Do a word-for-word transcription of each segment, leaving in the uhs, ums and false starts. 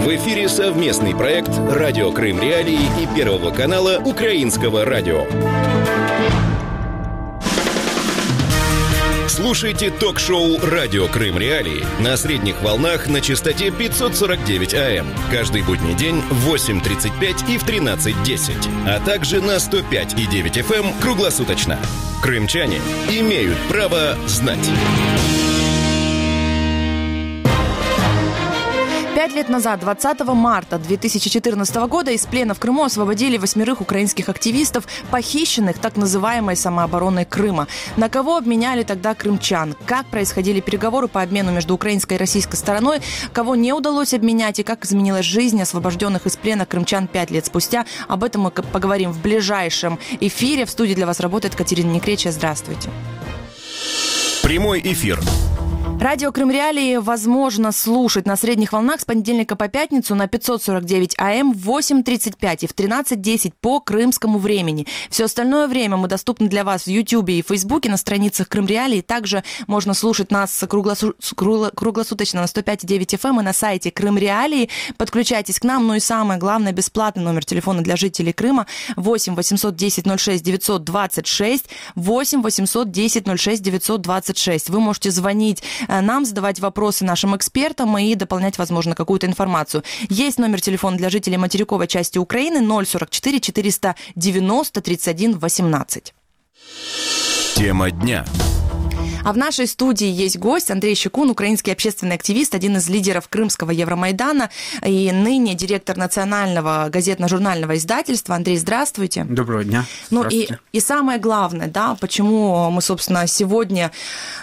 В эфире совместный проект «Радио Крым Реалии» и Первого канала Украинского радио. Слушайте ток-шоу «Радио Крым Реалии» на средних волнах на частоте пятьсот сорок девять АМ каждый будний день в восемь тридцать пять и в тринадцать десять, а также на сто пять и девять эф эм круглосуточно. Крымчане имеют право знать. Пять лет назад, двадцатого марта две тысячи четырнадцатого года, из плена в Крыму освободили восьмерых украинских активистов, похищенных так называемой самообороной Крыма. На кого обменяли тогда крымчан? Как происходили переговоры по обмену между украинской и российской стороной? Кого не удалось обменять? И как изменилась жизнь освобожденных из плена крымчан пять лет спустя? Об этом мы поговорим в ближайшем эфире. В студии для вас работает Катерина Некречия. Здравствуйте. Прямой эфир. Радио Крым Реалии возможно слушать на средних волнах с понедельника по пятницу на пятьсот сорок девять АМ в восемь тридцать пять и в тринадцать десять по крымскому времени. Все остальное время мы доступны для вас в Ютьюбе и Фейсбуке на страницах Крым Реалии. Также можно слушать нас круглосу... круглосуточно на сто пять и девять эф эм и на сайте Крым Реалии. Подключайтесь к нам. Ну и самое главное, бесплатный номер телефона для жителей Крыма восемь восемьсот десять ноль шесть девятьсот двадцать шесть восемь восемьсот десять ноль шесть девятьсот двадцать шесть. Вы можете звонить нам, задавать вопросы нашим экспертам и дополнять, возможно, какую-то информацию. Есть номер телефона для жителей материковой части Украины ноль сорок четыре четыреста девяносто тридцать один восемнадцать. Тема дня. А в нашей студии есть гость Андрей Щекун, украинский общественный активист, один из лидеров Крымского Евромайдана и ныне директор национального газетно-журнального издательства. Андрей, здравствуйте. Доброго дня. Ну и, и самое главное, да, почему мы, собственно, сегодня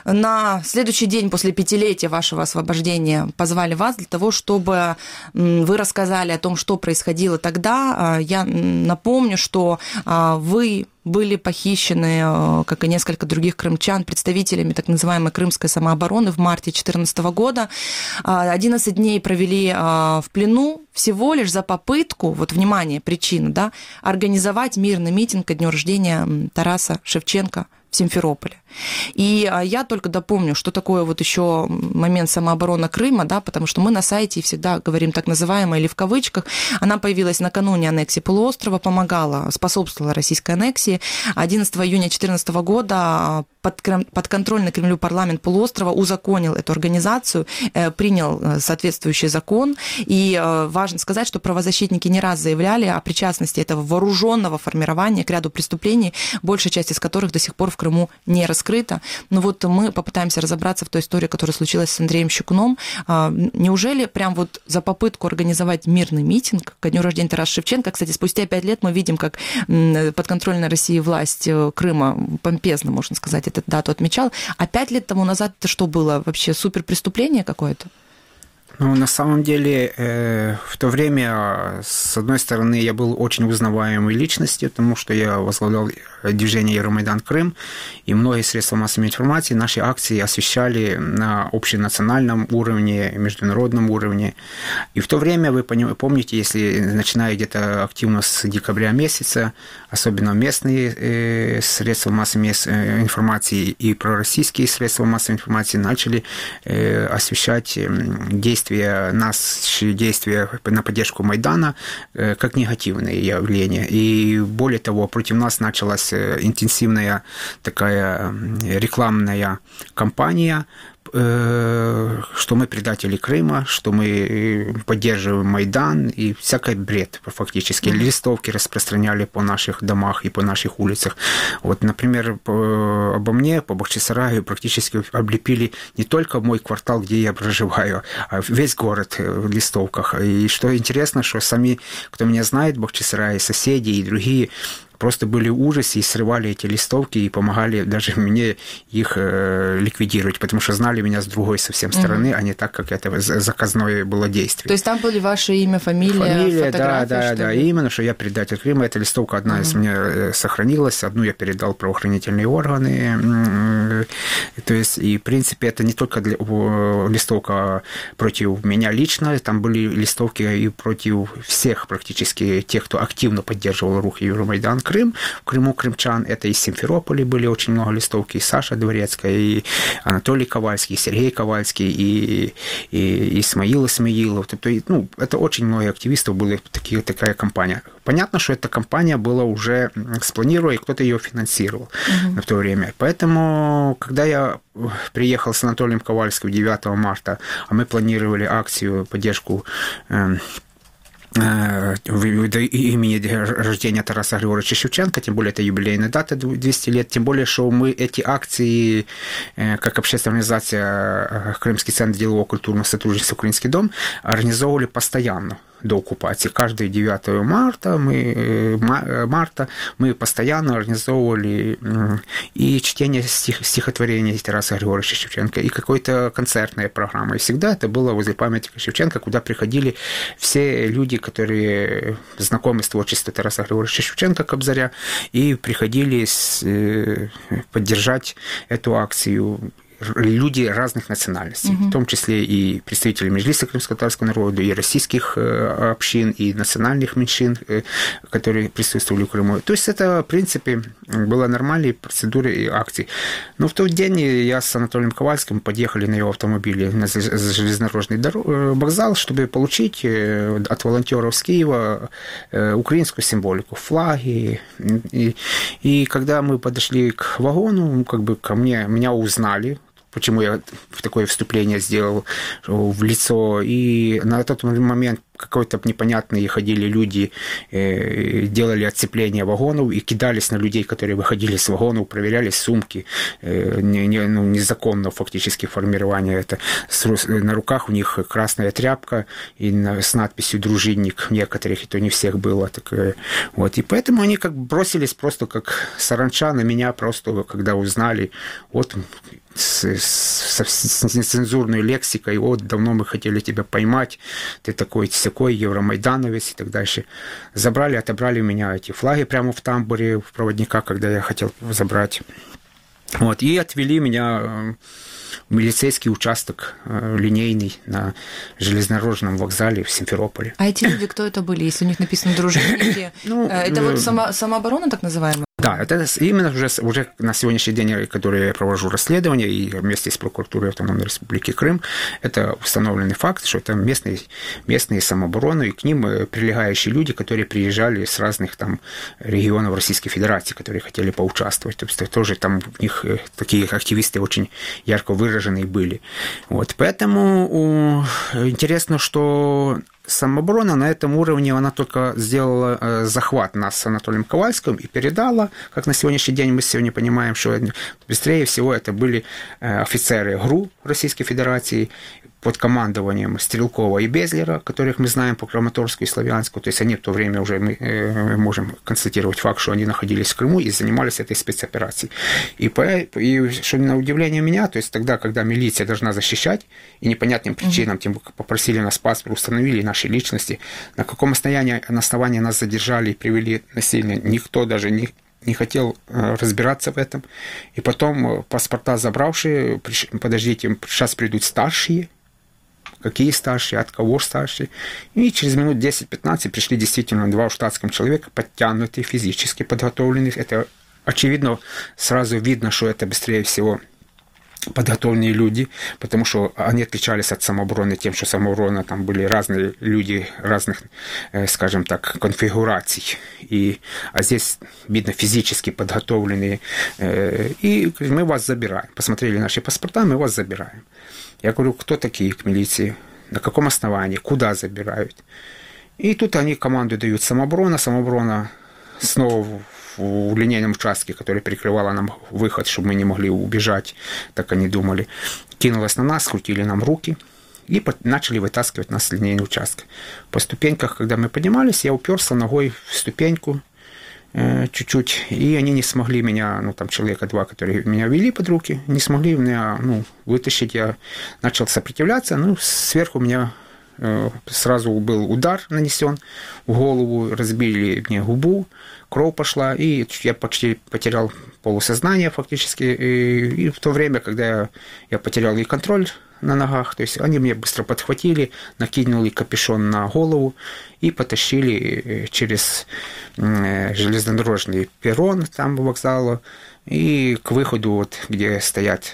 на следующий день после пятилетия вашего освобождения позвали вас для того, чтобы вы рассказали о том, что происходило тогда. Я напомню, что вы были похищены, как и несколько других крымчан, представителями так называемой крымской самообороны в марте две тысячи четырнадцатого года. одиннадцать дней провели в плену всего лишь за попытку, вот, внимание, причина, да, организовать мирный митинг ко дню рождения Тараса Шевченко в Симферополе. И я только допомню, что такое вот еще момент самообороны Крыма, да, потому что мы на сайте всегда говорим так называемая или в кавычках. Она появилась накануне аннексии полуострова, помогала, способствовала российской аннексии. одиннадцатого июня две тысячи четырнадцатого года подконтрольный Кремлю парламент полуострова узаконил эту организацию, принял соответствующий закон. И важно сказать, что правозащитники не раз заявляли о причастности этого вооруженного формирования к ряду преступлений, большая часть из которых до сих пор в Крыму не раскрыта. Но вот мы попытаемся разобраться в той истории, которая случилась с Андреем Щекуном. Неужели прям вот за попытку организовать мирный митинг ко дню рождения Тараса Шевченко, кстати, спустя пять лет мы видим, как подконтрольная России власть Крыма помпезно, можно сказать, эту дату отмечал, а пять лет тому назад это что было? Вообще суперпреступление какое-то? Ну, на самом деле, э, в то время, с одной стороны, я был очень узнаваемой личностью, потому что я возглавлял движение Евромайдан Крым, и многие средства массовой информации наши акции освещали на общенациональном уровне, международном уровне. И в то время, вы помните, если начиная где-то активно с декабря месяца, особенно местные э, средства массовой информации и пророссийские средства массовой информации начали э, освещать действия наши действия на поддержку Майдана как негативные явления. И более того, против нас началась интенсивная такая рекламная кампания, что мы предатели Крыма, что мы поддерживаем Майдан, и всякий бред фактически. Листовки распространяли по наших домах и по наших улицах. Вот, например, по, обо мне, по Бахчисараю практически облепили не только мой квартал, где я проживаю, а весь город в листовках. И что интересно, что сами, кто меня знает, Бахчисарай, соседи и другие, просто были в ужасе и срывали эти листовки и помогали даже мне их э, ликвидировать, потому что знали меня с другой совсем стороны, mm-hmm. а не так, как это заказное было действие. То есть там были ваше имя, фамилия, фамилия, фотография? Да, да, да, и именно, что я предатель Крыма. Эта листовка одна mm-hmm. из меня сохранилась, одну я передал в правоохранительные органы. То есть, и в принципе, это не только для, листовка против меня лично, там были листовки и против всех практически тех, кто активно поддерживал рух Евромайдан, Крым. В Крыму крымчан, это из Симферополя были очень много листовки, и Саша Дворецкая, и Анатолий Ковальский, и Сергей Ковальский, и, и Исмаил Исмаилов. Ну, это очень много активистов была такие, такая компания. Понятно, что эта компания была уже спланирована, и кто-то ее финансировал uh-huh. на то время. Поэтому, когда я приехал с Анатолием Ковальским девятого марта, а мы планировали акцию, поддержку э, имени рождения Тараса Григорьевича Шевченко, тем более это юбилейная дата, двести лет, тем более, что мы эти акции, как общественная организация Крымский центр делового культурного сотрудничества «Украинский дом», организовывали постоянно до оккупации. Каждое девятого марта мы, марта мы постоянно организовывали и чтение стих, стихотворений Тараса Григорьевича Шевченко, и какой-то концертная программа. И всегда это было возле памятника Шевченко, куда приходили все люди, которые знакомы с творчеством Тараса Григорьевича Шевченко, Кобзаря, и приходили поддержать эту акцию. Люди разных национальностей, угу. в том числе и представители Меджлиса крымско-татарского народа, и российских общин, и национальных меньшин, которые присутствовали в Крыму. То есть это, в принципе, была нормальная процедура и акции. Но в тот день я с Анатолием Ковальским подъехали на его автомобиле на железнодорожный вокзал, чтобы получить от волонтеров с Киева украинскую символику, флаги. И, и когда мы подошли к вагону, как бы ко мне, меня узнали, почему я такое вступление сделал в лицо. И на тот момент какой-то непонятные ходили люди, делали отцепление вагонов и кидались на людей, которые выходили с вагонов, проверяли сумки, не, не, ну, незаконно фактически формирование это. На руках у них красная тряпка и с надписью «Дружинник», некоторых, и то не всех было. Так, вот. И поэтому они как бросились просто как саранча на меня, просто когда узнали, вот с, с, с нецензурной лексикой, вот давно мы хотели тебя поймать, ты такой такой евромайдановец и так дальше. Забрали, отобрали у меня эти флаги прямо в тамбуре в проводника, когда я хотел забрать. Вот, и отвели меня в милицейский участок линейный на железнодорожном вокзале в Симферополе. А эти люди, кто это были, если у них написано «дружинники»? Ну, это вот само, самооборона так называемая? Да, это именно уже, уже на сегодняшний день, который я провожу расследование, и вместе с прокуратурой Автономной Республики Крым, это установленный факт, что это местные, местные самообороны, и к ним прилегающие люди, которые приезжали с разных там регионов Российской Федерации, которые хотели поучаствовать. То есть тоже там у них такие активисты очень ярко выраженные были. Вот, поэтому интересно, что самооборона на этом уровне, она только сделала захват нас с Анатолием Ковальским и передала, как на сегодняшний день мы сегодня понимаем, что быстрее всего это были офицеры ГРУ Российской Федерации под командованием Стрелкова и Безлера, которых мы знаем по Краматорску и Славянску. То есть они в то время уже мы можем констатировать факт, что они находились в Крыму и занимались этой спецоперацией. И, по, и что на удивление меня, то есть тогда, когда милиция должна защищать, и непонятным причинам, mm-hmm. тем попросили нас паспорт, установили наши личности, на каком основании, на основании нас задержали и привели насильно, никто даже не не хотел разбираться в этом. И потом паспорта забравшие, подождите, сейчас придут старшие. Какие старшие, от кого старшие. И через минут десять-пятнадцать пришли действительно два штатских человека, подтянутые, физически подготовленные. Это, очевидно, сразу видно, что это быстрее всего подготовленные люди, потому что они отличались от самообороны тем, что самооборона там были разные люди, разных, скажем так, конфигураций. И, а здесь, видно, физически подготовленные. И мы вас забираем. Посмотрели наши паспорта, мы вас забираем. Я говорю, кто такие к милиции? На каком основании? Куда забирают? И тут они команду дают самооборона. Самооборона снова в линейном участке, который прикрывала нам выход, чтобы мы не могли убежать, так они думали, кинулась на нас, скрутили нам руки и начали вытаскивать нас с линейного участка. По ступеньках, когда мы поднимались, я уперся ногой в ступеньку э, чуть-чуть, и они не смогли меня, ну, там человека два, которые меня вели под руки, не смогли меня, ну, вытащить. Я начал сопротивляться, ну, сверху меня э, сразу был удар нанесен в голову, разбили мне губу, кровь пошла, и я почти потерял полусознание фактически. И, и в то время, когда я, я потерял и контроль на ногах. То есть они меня быстро подхватили, накинули капюшон на голову и потащили через железнодорожный перрон там вокзала и к выходу, вот, где стоят,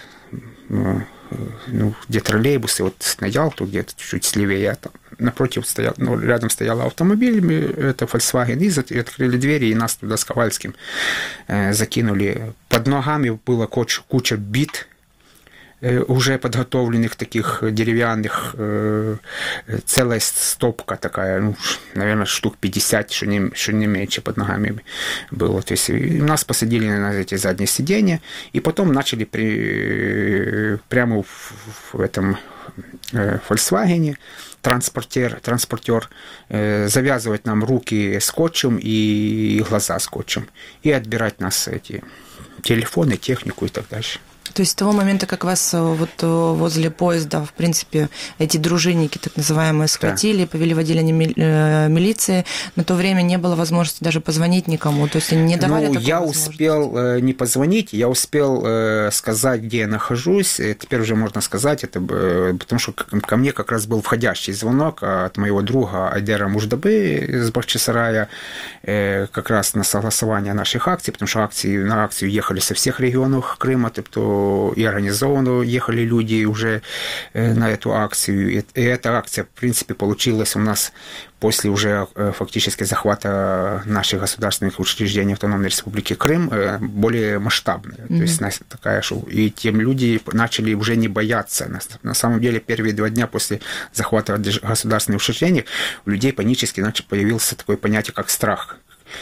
ну, где троллейбусы, вот стоял, тут где-то чуть-чуть слевее, там, напротив стоял, ну, рядом стоял автомобиль, это Volkswagen, и открыли двери, и нас туда с Ковальским э, закинули. Под ногами была куча, куча бит, э, уже подготовленных таких деревянных, э, целая стопка такая, ну, наверное, штук пятьдесят, что не, что не меньше под ногами было. То есть и нас посадили на эти задние сиденья, и потом начали при, прямо в, в этом э, Volkswagen транспортер, транспортер э, завязывать нам руки скотчем и глаза скотчем и отбирать нас эти телефоны, технику и так дальше. То есть с того момента, как вас вот возле поезда, в принципе, эти дружинники, так называемые, схватили, да, повели в отделение милиции, на то время не было возможности даже позвонить никому, то есть они не давали ну, такой я возможности? успел не позвонить, я успел сказать, где я нахожусь, теперь уже можно сказать, это потому что ко мне как раз был входящий звонок от моего друга Айдера Муждабы из Бахчисарая, как раз на согласование наших акций, потому что акции, на акцию ехали со всех регионов Крыма, тобто и организованно ехали люди уже на эту акцию. И эта акция, в принципе, получилась у нас после уже фактически захвата наших государственных учреждений Автономной Республики Крым более масштабная. Mm-hmm. То есть такая, что и тем люди начали уже не бояться. На самом деле, первые два дня после захвата государственных учреждений у людей панически значит, появился такое понятие, как страх.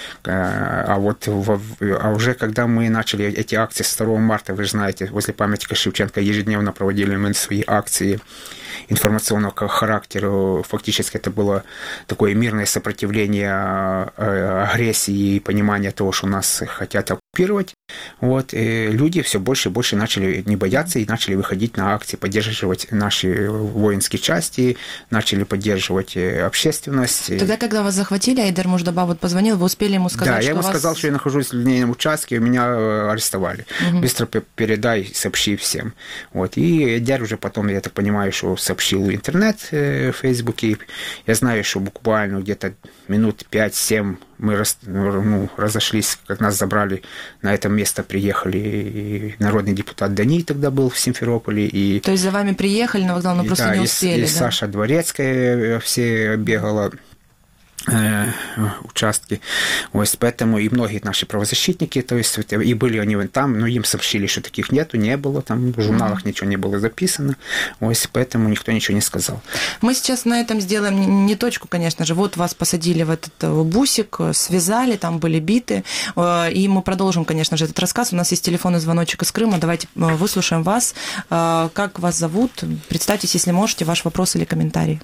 А вот а уже когда мы начали эти акции с второго марта, вы же знаете, возле памятника Шевченко ежедневно проводили мы свои акции информационного характера. Фактически это было такое мирное сопротивление агрессии и понимание того, что нас хотят оккупировать. Вот, и люди все больше и больше начали не бояться и начали выходить на акции, поддерживать наши воинские части, начали поддерживать общественность. Тогда, когда вас захватили, Айдер Муждаба вот позвонил, вы успели ему сказать, да, что я ему вас... сказал, что я нахожусь в линейном участке, меня арестовали. Угу. Быстро передай, сообщи всем. Вот, и Айдер уже потом, я так понимаю, что сообщил в интернет, в Фейсбуке. Я знаю, что буквально где-то минут пять-семь мы раз, ну, разошлись, как нас забрали, на это место приехали, и народный депутат Дани тогда был в Симферополе. И, то есть за вами приехали на вокзал, но просто да, не и, успели, и да? Саша Дворецкая все бегала э, участки. Вот, поэтому и многие наши правозащитники, то есть и были они там, но им сообщили, что таких нету, не было, там в журналах mm-hmm. ничего не было записано, вот, поэтому никто ничего не сказал. Мы сейчас на этом сделаем не точку, конечно же. Вот вас посадили в этот бусик, связали, там были биты, и мы продолжим, конечно же, этот рассказ. У нас есть телефонный звоночек из Крыма, давайте выслушаем вас. Как вас зовут? Представьтесь, если можете, ваш вопрос или комментарий.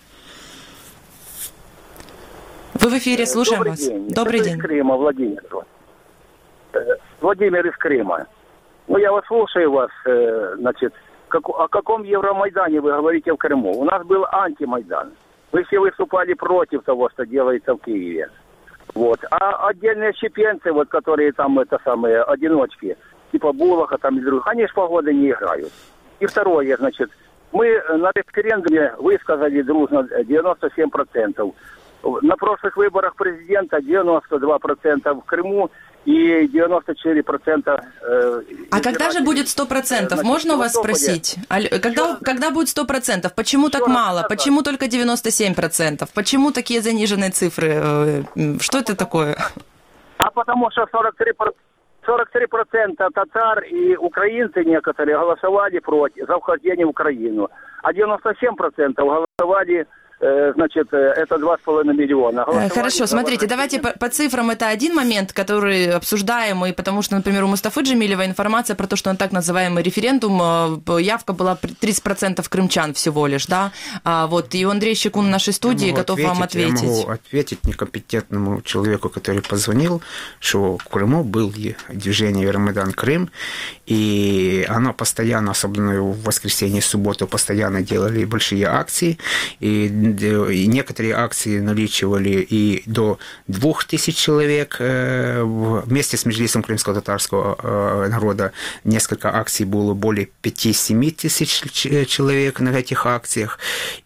Вы в эфире, слушаем Добрый вас. День. Добрый Это день. Из Крыма, Владимир. Владимир из Крыма. Ну, я вас слушаю вас, значит, как, о каком Евромайдане вы говорите в Крыму? У нас был антимайдан. Вы все выступали против того, что делается в Киеве. Вот. А отдельные щепенцы, вот, которые там, это самые, одиночки, типа Булаха там и других, они ж погоды не играют. И второе, значит, мы на референдуме высказали дружно девяносто семь процентов. На прошлых выборах президента девяносто два процента в Крыму и девяносто четыре процента... Э, а когда же будет сто процентов? Значит, можно у вас спросить? Когда, когда будет сто процентов? Почему так мало? Почему только девяносто семь процентов? Почему такие заниженные цифры? Что это такое? А потому что сорок три процента татар и украинцы некоторые голосовали против за вхождение в Украину, а девяносто семь процентов голосовали... Значит, это два с половиной миллиона. Хорошо, смотрите, давайте по, по цифрам это один момент, который обсуждаемый, потому что, например, у Мустафы Джемилева информация про то, что он так называемый референдум, явка была тридцать процентов крымчан всего лишь, да, а, вот, и Андрей Щекун в нашей студии готов ответить, вам ответить. Я могу ответить некомпетентному человеку, который позвонил, что в Крыму был движение Евромайдан Крым, и оно постоянно, особенно в воскресенье и субботу, постоянно делали большие акции, и и некоторые акции наличивали и до двух тысяч человек. Вместе с Меджлисом крымско-татарского народа несколько акций было более пяти-семи тысяч человек на этих акциях.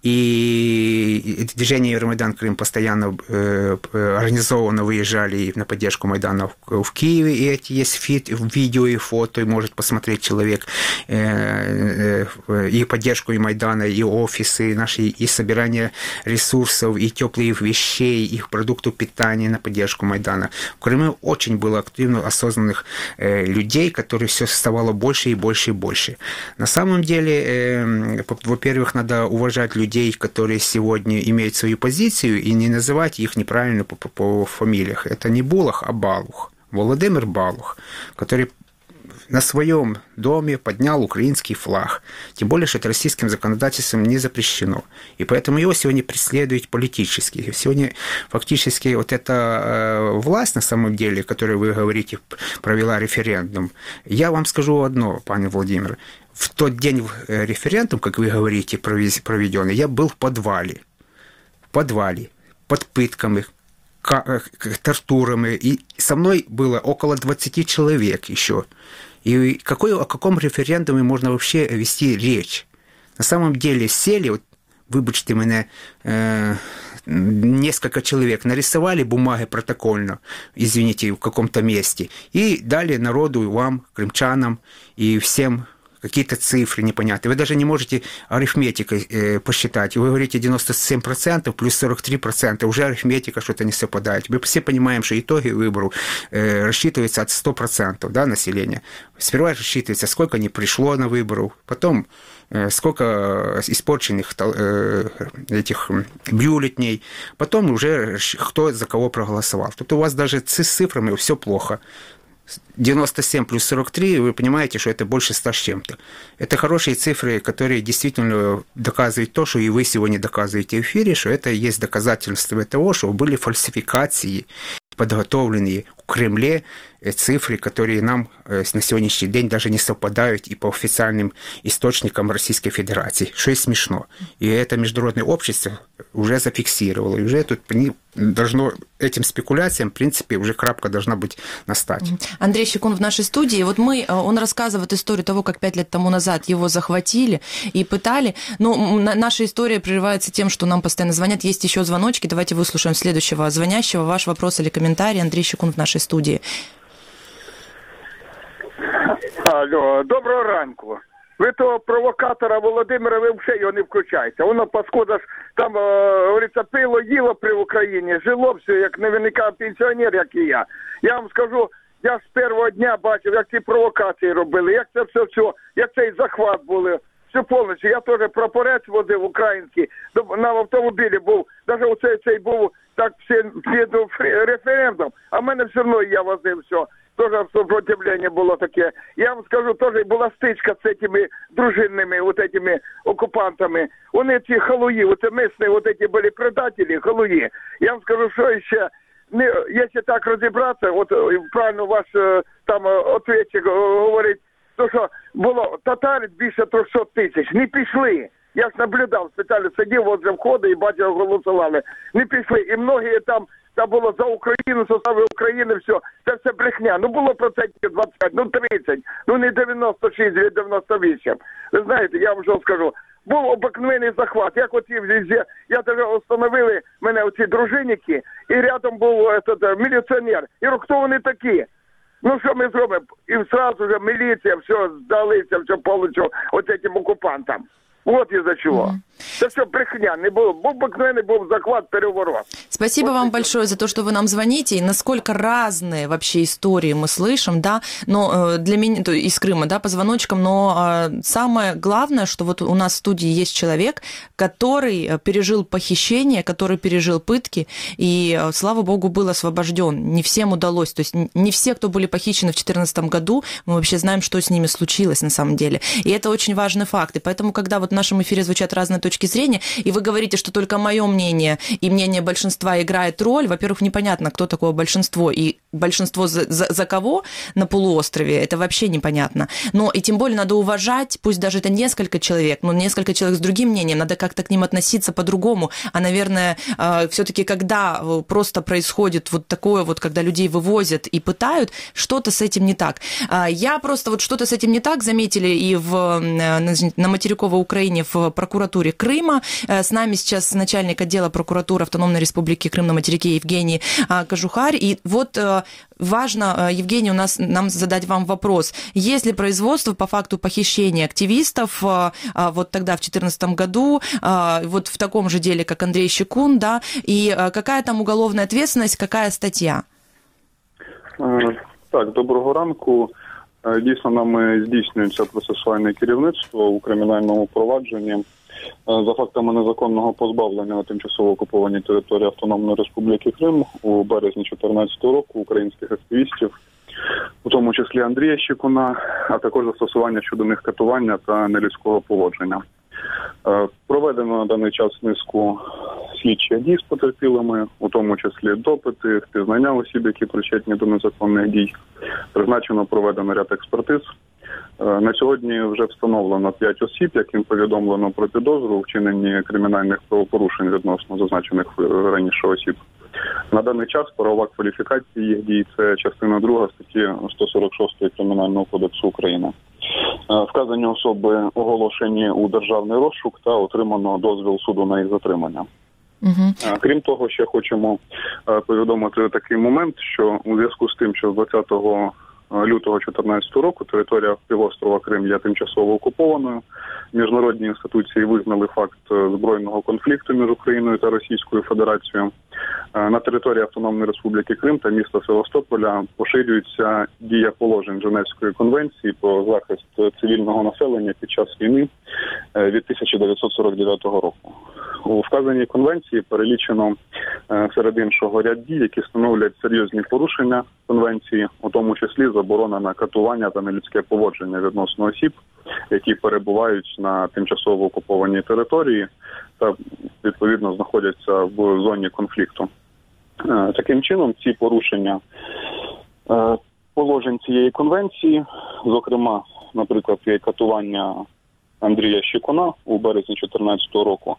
И движение Евромайдан Крым постоянно организованно выезжали на поддержку Майдана в Киеве, и эти есть видео и фото, и может посмотреть человек и поддержку и Майдана, и офисы наши, и собирание ресурсов, и теплых вещей, их продуктов питания на поддержку Майдана. В Крыму очень было активно осознанных людей, которые все ставало больше и больше и больше. На самом деле, во-первых, надо уважать людей, которые сегодня имеют свою позицию, и не называть их неправильно по, по, по фамилиях. Это не Булах, а Балух. Володимир Балух, который на своем доме поднял украинский флаг. Тем более, что это российским законодательством не запрещено. И поэтому его сегодня преследуют политически. Сегодня фактически вот эта власть, на самом деле, которую вы говорите, провела референдум. Я вам скажу одно, пане Владимир. В тот день референдум, как вы говорите, проведенный, я был в подвале. В подвале. Под пытками, тортурами. И со мной было около двадцати человек еще. И какой, о каком референдуме можно вообще вести речь? На самом деле сели, вот, вибачте мене, э, несколько человек нарисовали бумаги протокольно, извините, в каком-то месте, и дали народу, вам, крымчанам и всем какие-то цифры непонятные. Вы даже не можете арифметикой э, посчитать. Вы говорите девяносто семь процентов плюс сорок три процента. Уже арифметика что-то не совпадает. Мы все понимаем, что итоги выборов э, рассчитываются от ста процентов, да, населения. Сперва рассчитывается, сколько не пришло на выборы, потом э, сколько испорченных э, этих бюллетеней, потом уже кто за кого проголосовал. Тут у вас даже с цифрами все плохо. девяносто семь плюс сорок три, вы понимаете, что это больше ста с чем-то. Это хорошие цифры, которые действительно доказывают то, что и вы сегодня доказываете в эфире, что это есть доказательство того, что были фальсификации, подготовленные в Кремле цифры, которые нам на сегодняшний день даже не совпадают и по официальным источникам Российской Федерации, что и смешно. И это международное общество уже зафиксировало. И уже тут должно этим спекуляциям, в принципе, уже крапка должна быть настать. Андрей Щекун в нашей студии. Вот мы, он рассказывает историю того, как пять лет тому назад его захватили и пытали. Но наша история прерывается тем, что нам постоянно звонят. Есть еще звоночки. Давайте выслушаем следующего звонящего. Ваш вопрос или комментарий. Андрей Щекун в нашей студии. Алло, доброго ранку. Ви того провокатора Володимира, ви взагалі його не включаєте. Воно, паскуда ж, там, е, говориться, пило, їло при Україні, жило все, як наверняка пенсіонер, як і я. Я вам скажу, я з першого дня бачив, як ці провокації робили, як це все, все, як цей захват були. Все повністю. Я теж прапорець возив український, на автомобілі був, навіть оцей цей був, так, під референдум, а в мене все одно я возив все. Тоже сопротивление было такое. Я вам скажу, тоже была стычка с этими дружинными вот этими оккупантами. Они эти халуи, вот местные вот эти были предатели, халуи. Я вам скажу, что еще, не, если так разобраться, вот правильно ваш там ответчик говорит, то что было татари більше трьохсот тисяч, не пішли. Я ж наблюдав, спеціально сидів возле входу і бачив, голосували. Не пішли. І многі там, там було за Україну, состави України, все. Це все брехня. Ну було процентів двадцять, ну тридцять, ну не дев'яносто шість, не дев'яносто вісім. Ви знаєте, я вам що скажу. Був обикновений захват. Як оці везде, я теж встановили мене оці дружинники, і рядом був этот, міліціонер. І хто вони такі? Ну, що ми зробимо? І сразу же міліція, все, здалися, все получив от цим окупантам. Вот из-за чего. Mm-hmm. Это все брехня. Не был, был обыкновенный был захват, переворот. Спасибо вот вам это. Большое за то, что вы нам звоните. И насколько разные вообще истории мы слышим, да, но для меня, то, из Крыма, да, по звоночкам, но самое главное, что вот у нас в студии есть человек, который пережил похищение, который пережил пытки, и, слава богу, был освобожден. Не всем удалось. То есть не все, кто были похищены в две тысячи четырнадцатом году, мы вообще знаем, что с ними случилось на самом деле. И это очень важный факт. И поэтому, когда вот в нашем эфире звучат разные точки зрения, и вы говорите, что только мое мнение и мнение большинства играет роль. Во-первых, непонятно, кто такое большинство, и большинство за, за, за кого на полуострове, это вообще непонятно. Но и тем более надо уважать, пусть даже это несколько человек, но несколько человек с другим мнением, надо как-то к ним относиться по-другому. А, наверное, все-таки, когда просто происходит вот такое вот, когда людей вывозят и пытают, что-то с этим не так. Я просто вот что-то с этим не так заметили и в, на материковой Украине в прокуратуре Крыма. С нами сейчас начальник отдела прокуратуры Автономной Республики Крым на материке Евгений Кожухарь. И вот важно, Евгений, у нас нам задать вам вопрос. Есть ли производство по факту похищения активистов вот тогда в две тысячи четырнадцатом году, вот в таком же деле, как Андрей Щекун, да, и какая там уголовная ответственность, какая стаття? Так, доброго ранку. Дійсно, нами здійснюється процесуальне керівництво у кримінальному провадженні за фактами незаконного позбавлення на тимчасово окупованій території Автономної Республіки Крим у березні дві тисячі чотирнадцятого року українських активістів, у тому числі Андрія Щекуна, а також застосування щодо них катування та нелюдського поводження. Проведено на даний час низку слідчих дій з потерпілими, у тому числі допити, впізнання осіб, які причетні до незаконних дій. Призначено, проведено ряд експертиз. На сьогодні вже встановлено п'ять осіб, яким повідомлено про підозру у вчиненні кримінальних правопорушень відносно зазначених раніше осіб. На даний час правова кваліфікація їх дій – це частина друга статті сто сорок шість Кримінального кодексу України. Вказані особи оголошені у державний розшук та отримано дозвіл суду на їх затримання. Uh-huh. Крім того, ще хочемо повідомити такий момент, що у зв'язку з тим, що з двадцятого лютого дві тисячі чотирнадцятого року територія півострова Крим є тимчасово окупованою, міжнародні інституції визнали факт збройного конфлікту між Україною та Російською Федерацією. На території Автономної Республіки Крим та міста Севастополя поширюється дія положень Женевської конвенції про захист цивільного населення під час війни від тисяча дев'ятсот сорок дев'ятого року. У вказаній конвенції перелічено серед іншого ряд дій, які становлять серйозні порушення конвенції, у тому числі заборона на катування та нелюдське поводження відносно осіб, які перебувають на тимчасово окупованій території та, відповідно, знаходяться в зоні конфлікту. Таким чином, ці порушення положень цієї конвенції, зокрема, наприклад, є катування Андрія Щекуна у березні дві тисячі чотирнадцятого року,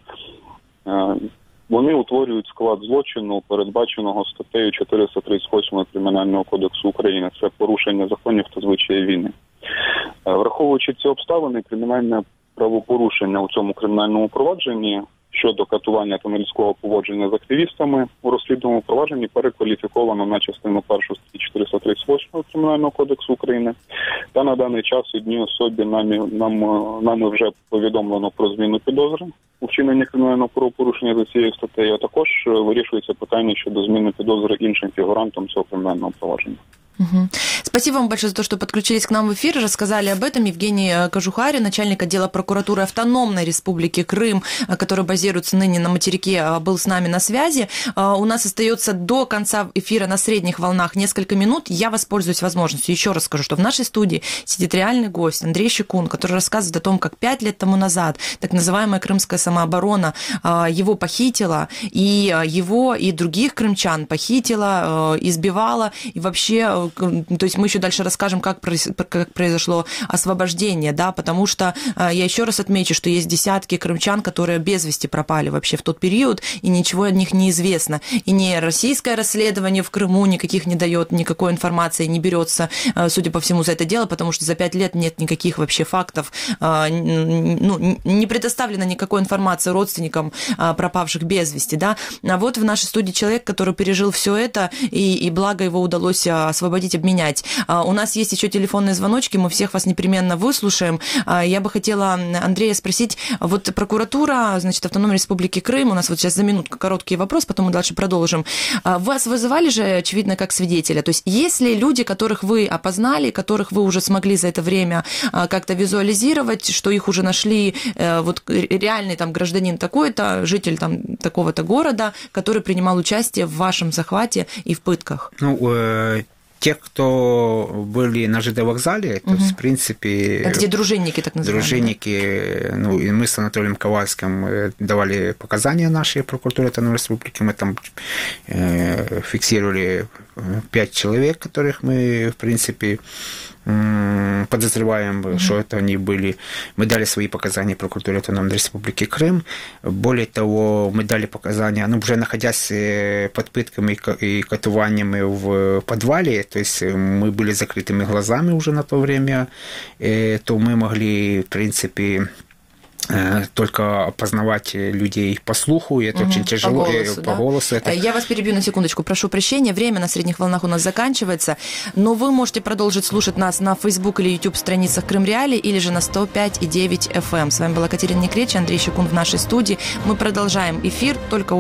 вони утворюють склад злочину, передбаченого статтею чотириста тридцять вісім Кримінального кодексу України. Це порушення законів та звичаїв війни. Враховуючи ці обставини, кримінальне правопорушення у цьому кримінальному провадженні щодо катування та нелюдського поводження з активістами у розслідуваному провадженні перекваліфіковано на частину першу статті чотириста тридцять вісім Кримінального кодексу України. Та на даний час одній особі нами, нам, нами вже повідомлено про зміну підозри у вчиненні кримінального правопорушення за цією статтею, а також вирішується питання щодо зміни підозри іншим фігурантам цього кримінального провадження. Угу. Спасибо вам большое за то, что подключились к нам в эфир, рассказали об этом. Евгений Кожухарь, начальник отдела прокуратуры Автономной Республики Крым, который базируется ныне на материке, был с нами на связи. У нас остается до конца эфира на средних волнах несколько минут. Я воспользуюсь возможностью. Еще раз скажу, что в нашей студии сидит реальный гость Андрей Щекун, который рассказывает о том, как пять лет тому назад так называемая крымская самооборона его похитила, и его, и других крымчан похитила, избивала, и вообще... То есть мы еще дальше расскажем, как произошло освобождение, да, потому что я еще раз отмечу, что есть десятки крымчан, которые без вести пропали вообще в тот период, и ничего о них не известно. И не российское расследование в Крыму никаких не дает, никакой информации не берется, судя по всему, за это дело, потому что за пять лет нет никаких вообще фактов, ну, не предоставлено никакой информации родственникам пропавших без вести, да. А вот в нашей студии человек, который пережил все это, и, и благо его удалось освободить, обменять. У нас есть еще телефонные звоночки, мы всех вас непременно выслушаем. Я бы хотела Андрея спросить, вот прокуратура, значит, Автономной Республики Крым, у нас вот сейчас за минутку короткий вопрос, потом мы дальше продолжим. Вас вызывали же, очевидно, как свидетеля? То есть есть ли люди, которых вы опознали, которых вы уже смогли за это время как-то визуализировать, что их уже нашли, вот реальный там гражданин такой-то, житель там такого-то города, который принимал участие в вашем захвате и в пытках? Ну, э... те, кто были на ЖД вокзале, то есть, в принципе... Где дружинники, так называемые. Дружинники, да? Ну, и мы с Анатолием Ковальским давали показания нашей прокуратуре Автономной Республики, мы там э, фиксировали пять человек, которых мы, в принципе, подозреваем, mm-hmm. что это они были. Мы дали свои показания прокуратуре Автономной Республики Крым. Более того, мы дали показания, ну, уже находясь под пытками и катуваниями в подвале, то есть мы были закрытыми глазами уже на то время, то мы могли, в принципе, только опознавать людей по слуху, и это угу, очень тяжело, по голосу. По да? голосу это... Я вас перебью на секундочку, прошу прощения, время на средних волнах у нас заканчивается, но вы можете продолжить слушать нас на Facebook или YouTube страницах Крым Реалии или же на сто пять и девять эф эм. С вами была Катерина Некречь, Андрей Щекун в нашей студии. Мы продолжаем эфир, только